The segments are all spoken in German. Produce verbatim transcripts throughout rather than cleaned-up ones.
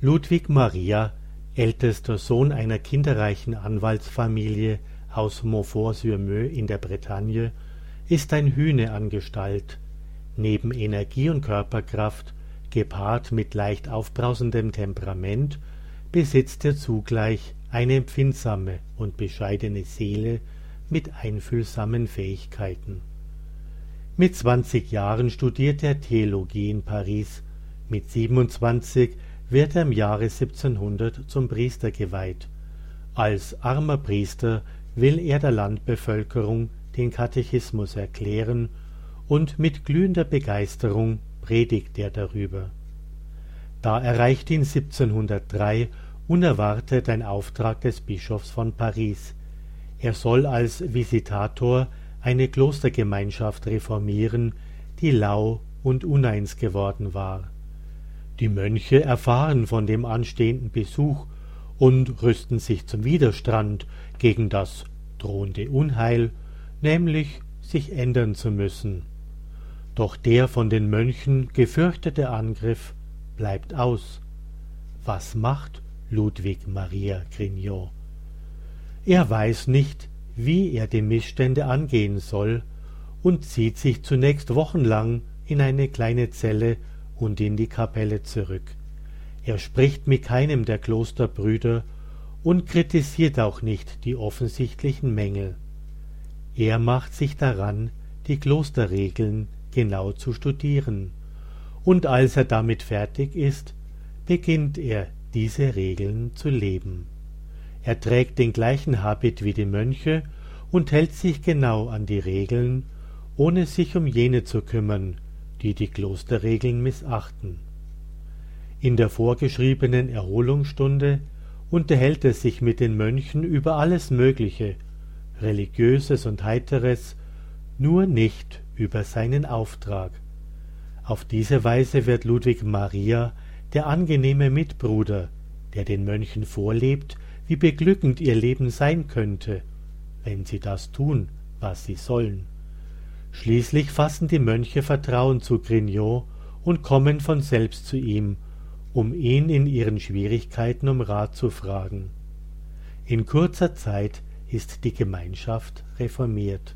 Ludwig Maria, ältester Sohn einer kinderreichen Anwaltsfamilie aus Montfort-sur-Meu in der Bretagne, ist ein Hühne an Gestalt. Neben Energie und Körperkraft, gepaart mit leicht aufbrausendem Temperament, besitzt er zugleich eine empfindsame und bescheidene Seele mit einfühlsamen Fähigkeiten. Mit zwanzig Jahren studiert er Theologie in Paris, mit siebenundzwanzig wird er im Jahre siebzehnhundert zum Priester geweiht. Als armer Priester will er der Landbevölkerung den Katechismus erklären und mit glühender Begeisterung predigt er darüber. Da erreicht ihn siebzehnhundertdrei unerwartet ein Auftrag des Bischofs von Paris. Er soll als Visitator eine Klostergemeinschaft reformieren, die lau und uneins geworden war. Die Mönche erfahren von dem anstehenden Besuch und rüsten sich zum Widerstand gegen das drohende Unheil, nämlich sich ändern zu müssen. Doch der von den Mönchen gefürchtete Angriff bleibt aus. Was macht Ludwig Maria Grignion? Er weiß nicht, wie er die Missstände angehen soll und zieht sich zunächst wochenlang in eine kleine Zelle und in die Kapelle zurück. Er spricht mit keinem der Klosterbrüder und kritisiert auch nicht die offensichtlichen Mängel. Er macht sich daran, die Klosterregeln genau zu studieren, und als er damit fertig ist, beginnt er, diese Regeln zu leben. Er trägt den gleichen Habit wie die Mönche und hält sich genau an die Regeln, ohne sich um jene zu kümmern, die die Klosterregeln missachten. In der vorgeschriebenen Erholungsstunde unterhält er sich mit den Mönchen über alles Mögliche, Religiöses und Heiteres, nur nicht über seinen Auftrag. Auf diese Weise wird Ludwig Maria der angenehme Mitbruder, der den Mönchen vorlebt, wie beglückend ihr Leben sein könnte, wenn sie das tun, was sie sollen. Schließlich fassen die Mönche Vertrauen zu Grignion und kommen von selbst zu ihm, um ihn in ihren Schwierigkeiten um Rat zu fragen. In kurzer Zeit ist die Gemeinschaft reformiert.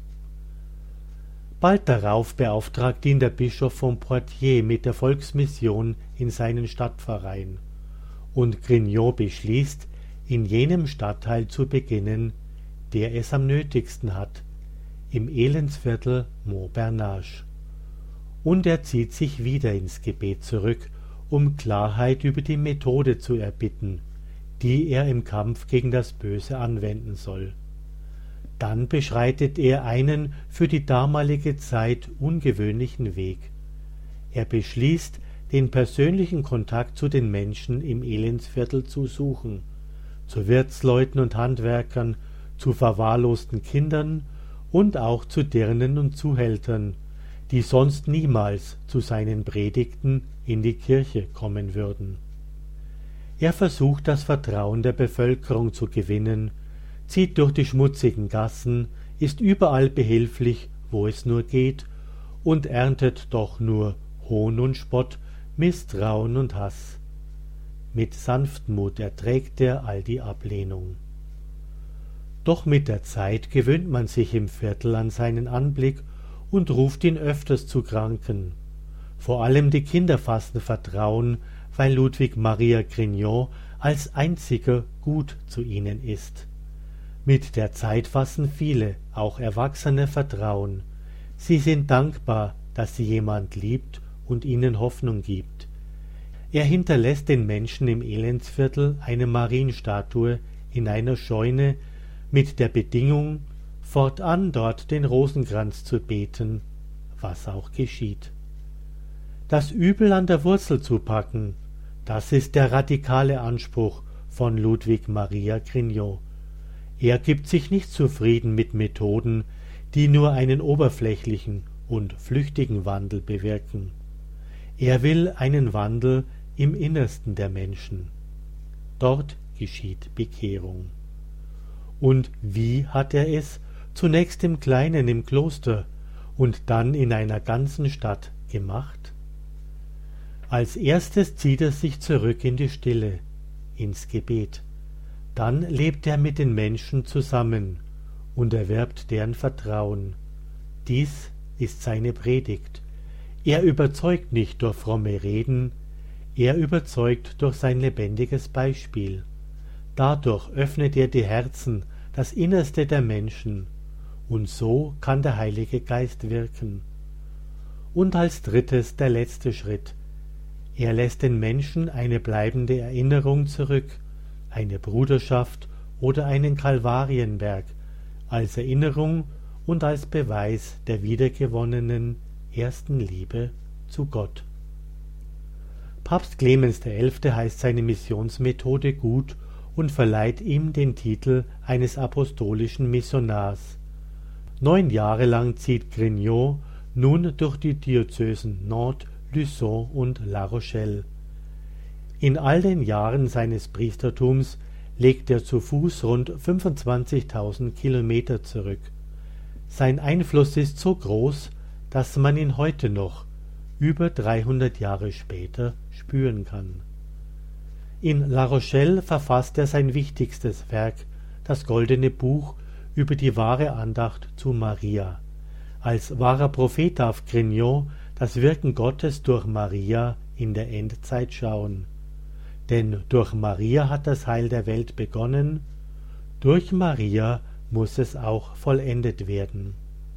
Bald darauf beauftragt ihn der Bischof von Poitiers mit der Volksmission in seinen Stadtpfarreien, und Grignion beschließt, in jenem Stadtteil zu beginnen, der es am nötigsten hat, im Elendsviertel Montbernage. Und er zieht sich wieder ins Gebet zurück, um Klarheit über die Methode zu erbitten, die er im Kampf gegen das Böse anwenden soll. Dann beschreitet er einen für die damalige Zeit ungewöhnlichen Weg. Er beschließt, den persönlichen Kontakt zu den Menschen im Elendsviertel zu suchen, zu Wirtsleuten und Handwerkern, zu verwahrlosten Kindern und auch zu Dirnen und Zuhältern, die sonst niemals zu seinen Predigten in die Kirche kommen würden. Er versucht, das Vertrauen der Bevölkerung zu gewinnen, zieht durch die schmutzigen Gassen, ist überall behilflich, wo es nur geht, und erntet doch nur Hohn und Spott, Misstrauen und Hass. Mit Sanftmut erträgt er all die Ablehnung. Doch mit der Zeit gewöhnt man sich im Viertel an seinen Anblick und ruft ihn öfters zu Kranken. Vor allem die Kinder fassen Vertrauen, weil Ludwig Maria Grignion als einziger gut zu ihnen ist. Mit der Zeit fassen viele, auch Erwachsene, Vertrauen. Sie sind dankbar, dass sie jemand liebt und ihnen Hoffnung gibt. Er hinterlässt den Menschen im Elendsviertel eine Marienstatue in einer Scheune mit der Bedingung, fortan dort den Rosenkranz zu beten, was auch geschieht. Das Übel an der Wurzel zu packen, das ist der radikale Anspruch von Ludwig Maria Grignion. Er gibt sich nicht zufrieden mit Methoden, die nur einen oberflächlichen und flüchtigen Wandel bewirken. Er will einen Wandel im Innersten der Menschen. Dort geschieht Bekehrung. Und wie hat er es, zunächst im Kleinen im Kloster und dann in einer ganzen Stadt gemacht? Als erstes zieht er sich zurück in die Stille, ins Gebet. Dann lebt er mit den Menschen zusammen und erwerbt deren Vertrauen. Dies ist seine Predigt. Er überzeugt nicht durch fromme Reden, er überzeugt durch sein lebendiges Beispiel. Dadurch öffnet er die Herzen, das Innerste der Menschen, und so kann der Heilige Geist wirken. Und als drittes der letzte Schritt. Er lässt den Menschen eine bleibende Erinnerung zurück, eine Bruderschaft oder einen Kalvarienberg, als Erinnerung und als Beweis der wiedergewonnenen ersten Liebe zu Gott. Papst Clemens der Elfte heißt seine Missionsmethode gut und verleiht ihm den Titel eines apostolischen Missionars. Neun Jahre lang zieht Grignot nun durch die Diözesen Nantes, Luçon und La Rochelle. In all den Jahren seines Priestertums legt er zu Fuß rund fünfundzwanzigtausend Kilometer zurück. Sein Einfluss ist so groß, dass man ihn heute noch, über dreihundert Jahre später, spüren kann. In La Rochelle verfasst er sein wichtigstes Werk, das Goldene Buch über die wahre Andacht zu Maria. Als wahrer Prophet darf Grignot das Wirken Gottes durch Maria in der Endzeit schauen. Denn durch Maria hat das Heil der Welt begonnen, durch Maria muss es auch vollendet werden.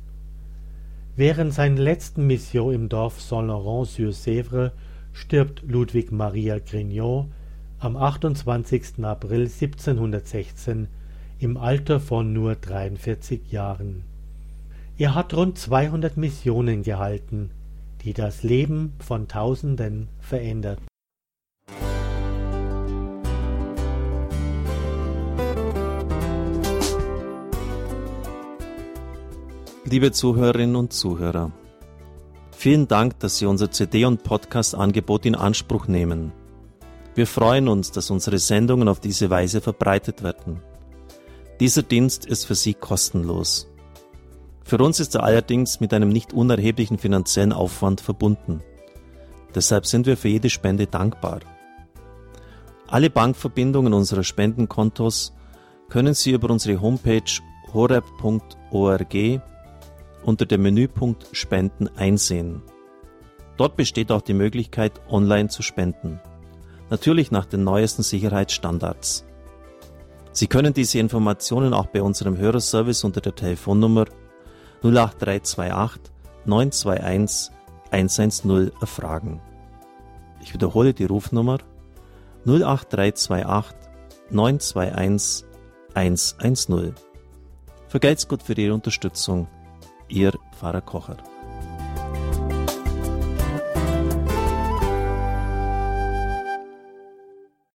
Während seiner letzten Mission im Dorf Saint-Laurent-sur-Sèvre stirbt Ludwig Maria Grignot am achtundzwanzigsten April siebzehnhundertsechzehn im Alter von nur dreiundvierzig Jahren. Er hat rund zweihundert Missionen gehalten, die das Leben von Tausenden verändert. Liebe Zuhörerinnen und Zuhörer, vielen Dank, dass Sie unser C D- und Podcast-Angebot in Anspruch nehmen. Wir freuen uns, dass unsere Sendungen auf diese Weise verbreitet werden. Dieser Dienst ist für Sie kostenlos. Für uns ist er allerdings mit einem nicht unerheblichen finanziellen Aufwand verbunden. Deshalb sind wir für jede Spende dankbar. Alle Bankverbindungen unserer Spendenkontos können Sie über unsere Homepage horeb punkt org unter dem Menüpunkt Spenden einsehen. Dort besteht auch die Möglichkeit, online zu spenden. Natürlich nach den neuesten Sicherheitsstandards. Sie können diese Informationen auch bei unserem Hörerservice unter der Telefonnummer null acht drei zwei acht neun zwei eins eins eins null erfragen. Ich wiederhole die Rufnummer null acht drei zwei acht neun zwei eins eins eins null. Vergelt's Gott für Ihre Unterstützung. Ihr Pfarrer Kocher.